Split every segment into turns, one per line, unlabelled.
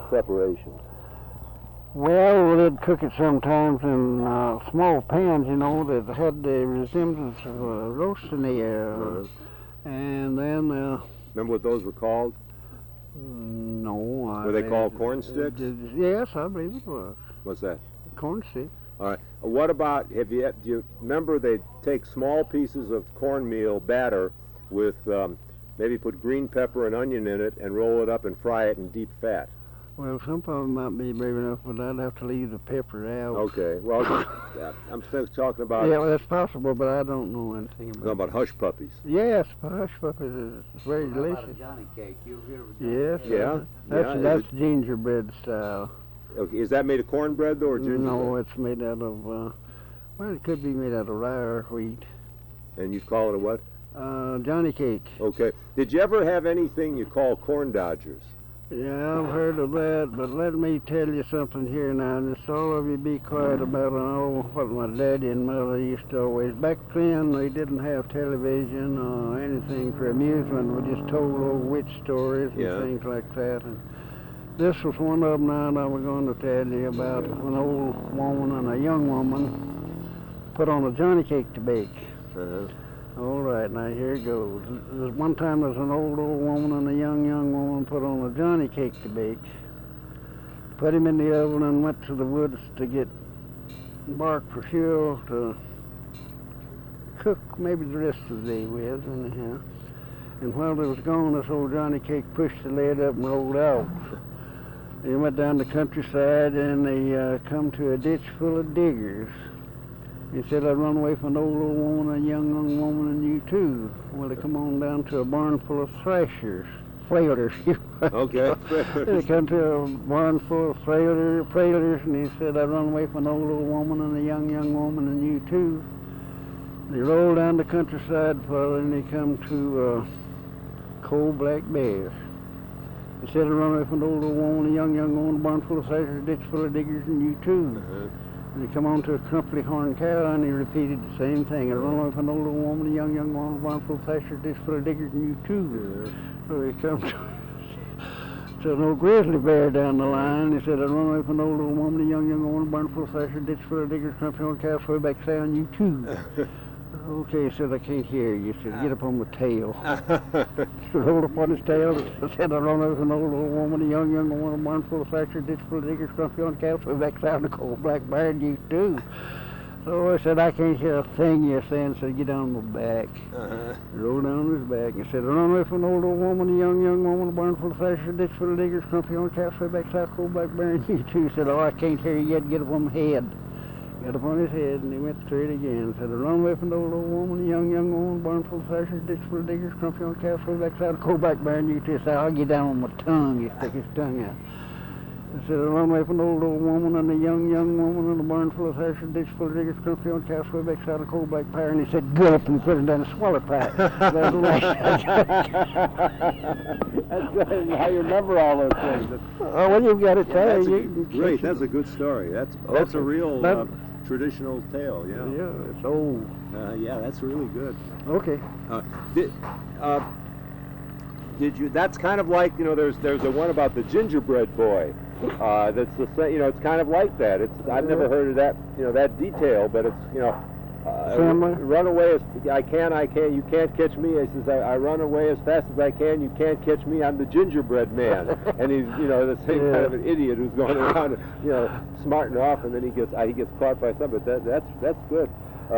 preparations?
Well, they'd cook it sometimes in small pans, you know, that had the resemblance of a roast in the air. And then...
Remember what those were called?
No.
Were they called corn sticks?
Yes, I believe it was.
What's that?
Corn stick.
All right. What about, do you remember they'd take small pieces of cornmeal batter with, maybe put green pepper and onion in it and roll it up and fry it in deep fat?
Well, some of them might be brave enough, but I'd have to leave the pepper out.
Okay. Well, I'm still talking about...
Yeah, well, that's possible, but I don't know anything about it.
About hush puppies.
Yes, hush puppies is very delicious.
About a Johnny cake. You've ever
Yes.
Yeah.
That's gingerbread style.
Okay. Is that made of cornbread, though, or gingerbread?
No, it's made out of, well, it could be made out of rye or wheat.
And you call it a what?
Johnny cake.
Okay. Did you ever have anything you call corn dodgers?
Yeah, I've heard of that, but let me tell you something here now, and it's all of you be quiet about what my daddy and mother used to always. Back then, they didn't have television or anything for amusement. We just told old witch stories and things like that. And this was one of them now that I was going to tell you about. An old woman and a young woman put on a Johnny cake to bake. All right, now here it goes. One time there was an old woman and a young woman put on a Johnny cake to bake. Put him in the oven and went to the woods to get bark for fuel to cook maybe the rest of the day with, anyhow. And while they was gone, this old Johnny cake pushed the lid up and rolled out. They went down the countryside and they come to a ditch full of diggers. He said, I'd run away from an old woman, a young woman, and you too. Well, they come on down to a barn full of flailers.
Okay.
They come to a barn full of flailers, and he said, I'd run away from an old woman and a young woman, and you too. They rolled down the countryside, and they come to a cold black bear. He said, I'd run away from an old woman, a young woman, a barn full of flailers, a ditch full of diggers, and you too. And he come on to a crumply horn cow, and he repeated the same thing. I run away from an older woman, a young woman, a barn full of pasture, ditch full of diggers, and you too. So he come to an old grizzly bear down the line. He said, I run away from an older woman, a young woman, a barn full of pasture, ditch full of diggers, crumply horn cow, way back down, you too. Okay, he said, I can't hear you. He said, get up on my tail. He said, hold up on his tail. He said, I run over an old woman, a young woman, a barn full of fractured, ditch full of diggers, crumpy on cows, way back down the cold black bear, and you too. So I said, I can't hear a thing you're saying, so get on my back. Roll down his back. He said, I run away from an old woman, a young woman, a barn full of fractured, ditch full of diggers, crumpy on cows, way back down the cold black bear, and you too. He said, oh, I can't hear you yet, get up on my head. Got up on his head, and he went through it again. Said, I run away from the old woman, a young woman, barn full of fractured, ditch full of diggers, crumpy on cows, way back down the cold black bear, and you too. Said, I'll get down on my tongue. He stuck his tongue out. I said, I run away from an old woman and a young woman and a barn full of fractured, ditch full of diggers, crumpy on cows, way back down the cold black bear, and he said, gulp, and he put it down a swallow pipe. That's right.
That's good. How you remember all those things.
Oh, well, you've got to tell
Great, that's a good story. That's a real traditional tale, yeah.
Yeah, it's old.
Yeah, that's really good.
Okay.
Did you? That's kind of like, you know, there's the one about the gingerbread boy. That's the same. You know, it's kind of like that. I've never heard of that. You know, that detail, but it's, you know, run away as I can. You can't catch me. He says, I run away as fast as I can. You can't catch me. I'm the gingerbread man. And he's, you know, the same kind of an idiot who's going around, you know, smarting off, and then he gets caught by something. But that's good.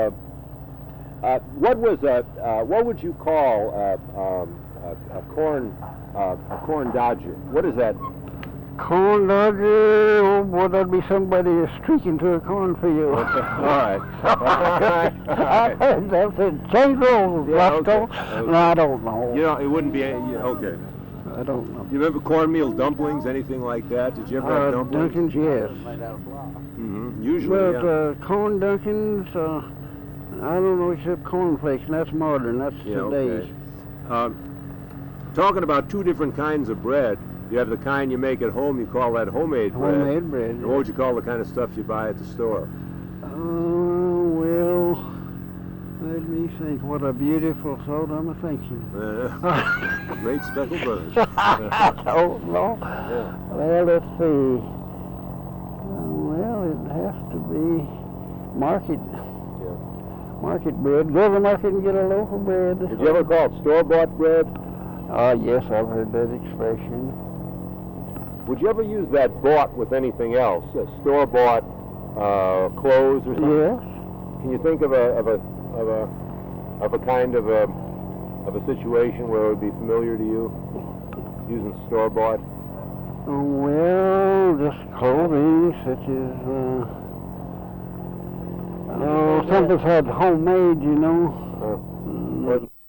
What would you call a corn dodger? What is that?
Corn dodger? Oh, boy, that'd be somebody streaking to a cornfield.
Okay. All right.
That's it. Change rules, Roscoe.
Okay.
No, I don't know.
You know, it wouldn't be. Okay.
I don't know.
You remember cornmeal dumplings, anything like that? Did you ever have dumplings?
Dunkins, yes.
Made out of flour.
Mm-hmm. Usually,
But corn Dunkins, I don't know except cornflakes, and that's modern. That's today's.
Talking about two different kinds of bread. You have the kind you make at home. You call that homemade bread.
Homemade bread.
And what would you call the kind of stuff you buy at the store?
Well, Made me think, what a beautiful thought I'm a thinking.
Great speckled bird.
Oh, no.
Yeah.
Well, let's see. Well, it has to be market. Market bread. Go to the market and get a loaf of bread.
Did you ever call it store-bought bread?
Yes, I've heard that expression.
Would you ever use that bought with anything else? Store-bought clothes or something?
Yes.
Can you think of a kind of a situation where it would be familiar to you using store-bought?
Well, just clothing, such as something's had homemade, you know.
What,